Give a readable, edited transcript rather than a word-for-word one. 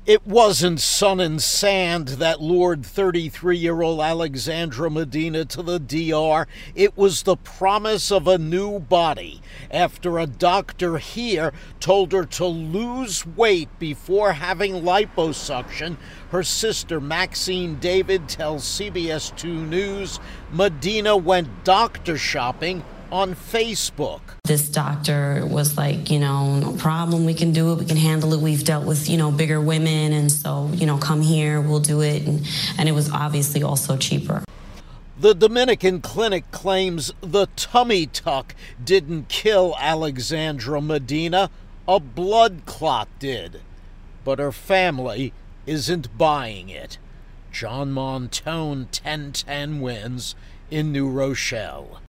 It wasn't sun and sand that lured 33-year-old Alexandra Medina to the DR. It was the promise of a new body after a doctor here told her to lose weight before having liposuction. Her sister, Maxine David, tells CBS 2 News Medina went doctor shopping on Facebook. This doctor was like, no problem, we can do it, we can handle it. We've dealt with, bigger women, and so, come here, we'll do it. And it was obviously also cheaper. The Dominican clinic claims the tummy tuck didn't kill Alexandra Medina, a blood clot did. But her family isn't buying it. John Montone, 1010 Wins in New Rochelle.